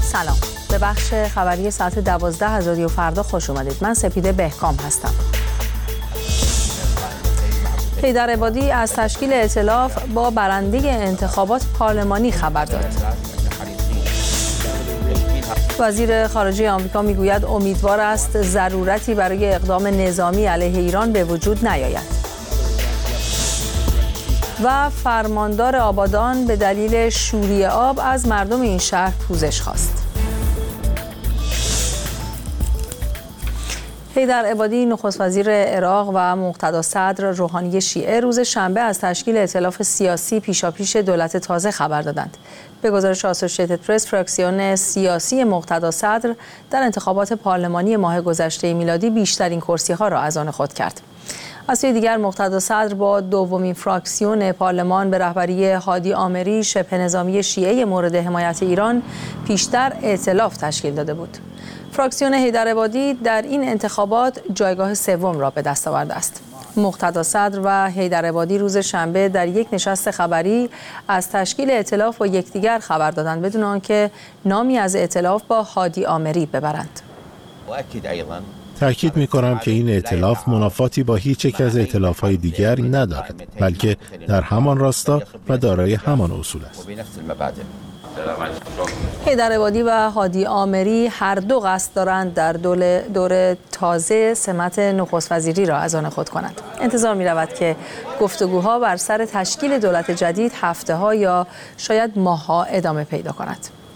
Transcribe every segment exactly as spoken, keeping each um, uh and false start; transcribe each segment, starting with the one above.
سلام، به بخش خبری ساعت دوازده از رادیو فردا خوش اومدید. من سپیده بهکام هستم. حیدر عبادی از تشکیل ائتلاف با برنده انتخابات پارلمانی خبر داد. وزیر خارجه آمریکا میگوید امیدوار است ضرورتی برای اقدام نظامی علیه ایران به وجود نیاید. و فرماندار آبادان به دلیل شوری آب از مردم این شهر پوزش خواست. حیدر عبادی نخست وزیر عراق و مقتدا صدر روحانی شیعه روز شنبه از تشکیل ائتلاف سیاسی پیشاپیش دولت تازه خبر دادند. به گزارش آسوشیتد پرس، فراکسیون سیاسی مقتدا صدر در انتخابات پارلمانی ماه گذشته میلادی بیشترین کرسی‌ها را از آن خود کرد. از سوی دیگر مقتدا صدر با دومین فراکسیون پارلمان به رهبری هادی آمری شبه نظامی شیعه مورد حمایت ایران پیشتر ائتلاف تشکیل داده بود. فراکسیون حیدر عبادی در این انتخابات جایگاه سوم را به دست آورده است. مقتدا صدر و حیدر عبادی روز شنبه در یک نشست خبری از تشکیل ائتلاف با یکدیگر خبر دادند بدون آنکه نامی از ائتلاف با هادی آمری ببرند. تأکید می‌کنم که این ائتلاف منافاتی با هیچ یک از ائتلاف‌های دیگر ندارد، بلکه در همان راستا و دارای همان اصول است. حیدر عبادی و هادی آمری هر دو قصد دارند در دور, دور تازه سمت نخست وزیری را از آن خود کنند. انتظار می رود که گفتگوها بر سر تشکیل دولت جدید هفته ها یا شاید ماه ها ادامه پیدا کند.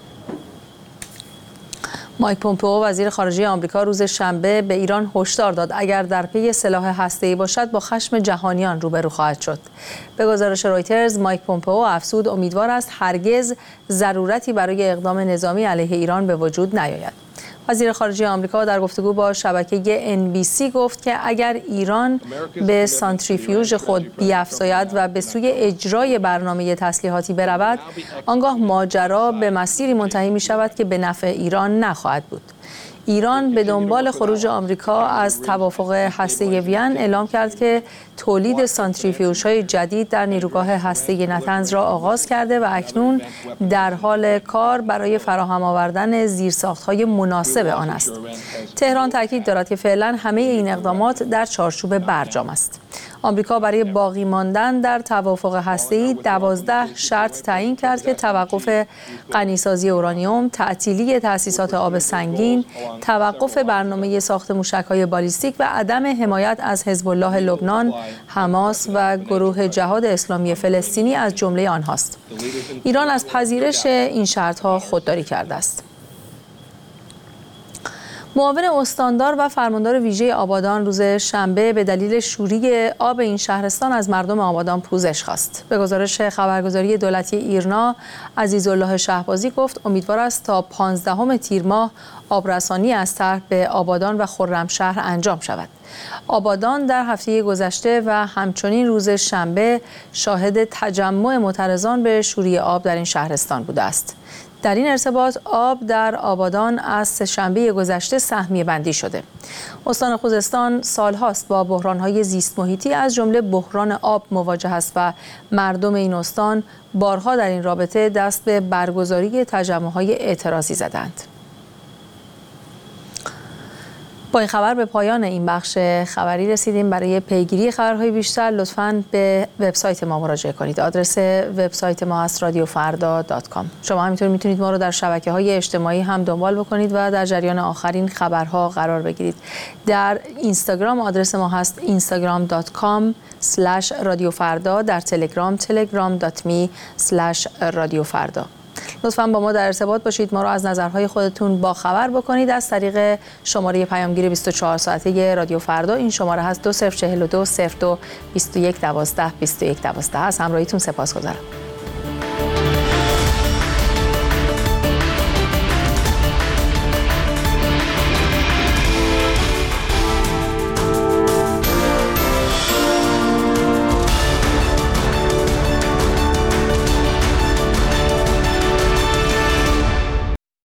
مایک پومپئو وزیر خارجه آمریکا روز شنبه به ایران هشدار داد اگر در پی سلاح هسته‌ای باشد با خشم جهانیان روبرو خواهد شد. به گزارش رویترز، مایک پومپئو افزود امیدوار است هرگز ضرورتی برای اقدام نظامی علیه ایران به وجود نیاید. وزیر خارجه آمریکا در گفتگو با شبکه ان بی سی گفت که اگر ایران به سانتریفیوژ خود بیفزاید و به سوی اجرای برنامه تسلیحاتی برود، آنگاه ماجرا به مسیری منتهی می شود که به نفع ایران نخواهد بود. ایران به دنبال خروج آمریکا از توافق هسته‌ای وین اعلام کرد که تولید سانتریفیوژهای جدید در نیروگاه هسته‌ای نتنز را آغاز کرده و اکنون در حال کار برای فراهم آوردن زیرساخت‌های مناسب آن است. تهران تاکید دارد که فعلا همه این اقدامات در چارچوب برجام است. آمریکا برای باقی ماندن در توافق هسته‌ای دوازده شرط تعیین کرد که توقف غنیسازی اورانیوم، تعطیلی تأسیسات آب سنگین، توقف برنامه ساخت موشک‌های بالیستیک و عدم حمایت از حزب الله لبنان، حماس و گروه جهاد اسلامی فلسطینی از جمله آنهاست. ایران از پذیرش این شرط‌ها خودداری کرده است. معاون استاندار و فرماندار ویژه آبادان روز شنبه به دلیل شوری آب این شهرستان از مردم آبادان پوزش خواست. به گزارش خبرگزاری دولتی ایرنا، عزیزالله شهبازی گفت امیدوار است تا پانزدهم تیر ماه آبرسانی از طرح به آبادان و خرمشهر انجام شود. آبادان در هفته گذشته و همچنین روز شنبه شاهد تجمع معترضان به شوری آب در این شهرستان بوده است. در این ارتباط آب در آبادان از سه‌شنبه گذشته سهمیه بندی شده. استان خوزستان سالهاست با بحران‌های زیست محیطی از جمله بحران آب مواجه است و مردم این استان بارها در این رابطه دست به برگزاری تجمع‌های اعتراضی زدند. با این خبر به پایان این بخش خبری رسیدیم. برای پیگیری خبرهای بیشتر لطفاً به وبسایت ما مراجعه کنید. آدرس وبسایت ما است رادیو فردا دات کام. شما همینطور میتونید ما رو در شبکه‌های اجتماعی هم دنبال بکنید و در جریان آخرین خبرها قرار بگیرید. در اینستاگرام آدرس ما هست اینستاگرام دات کام اسلش رادیو فردا، در تلگرام تلگرام دات می اسلش رادیو فردا. لطفاً با ما در ارتباط باشید. ما رو از نظرهای خودتون با خبر بکنید از طریق شماره پیامگیر بیست و چهار ساعته رادیو فردا. این شماره هست دو صفر چهل و دو صفر دو بیست و یک دوازده بیست و یک دوازده. از همراهیتون سپاسگزارم.